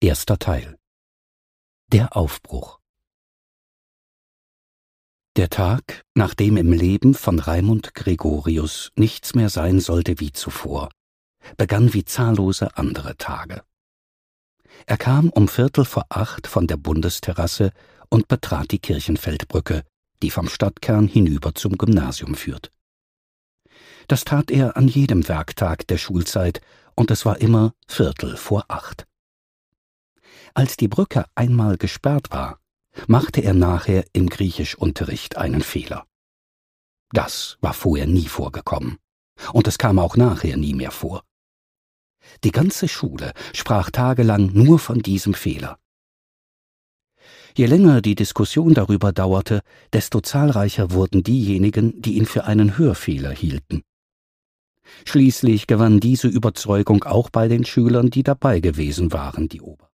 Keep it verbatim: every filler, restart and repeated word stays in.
Erster Teil. Der Aufbruch. Der Tag, nachdem im Leben von Raimund Gregorius nichts mehr sein sollte wie zuvor, begann wie zahllose andere Tage. Er kam um Viertel vor acht von der Bundesterrasse und betrat die Kirchenfeldbrücke, die vom Stadtkern hinüber zum Gymnasium führt. Das tat er an jedem Werktag der Schulzeit, und es war immer Viertel vor acht. Als die Brücke einmal gesperrt war, machte er nachher im Griechischunterricht einen Fehler. Das war vorher nie vorgekommen, und es kam auch nachher nie mehr vor. Die ganze Schule sprach tagelang nur von diesem Fehler. Je länger die Diskussion darüber dauerte, desto zahlreicher wurden diejenigen, die ihn für einen Hörfehler hielten. Schließlich gewann diese Überzeugung auch bei den Schülern, die dabei gewesen waren, die Ober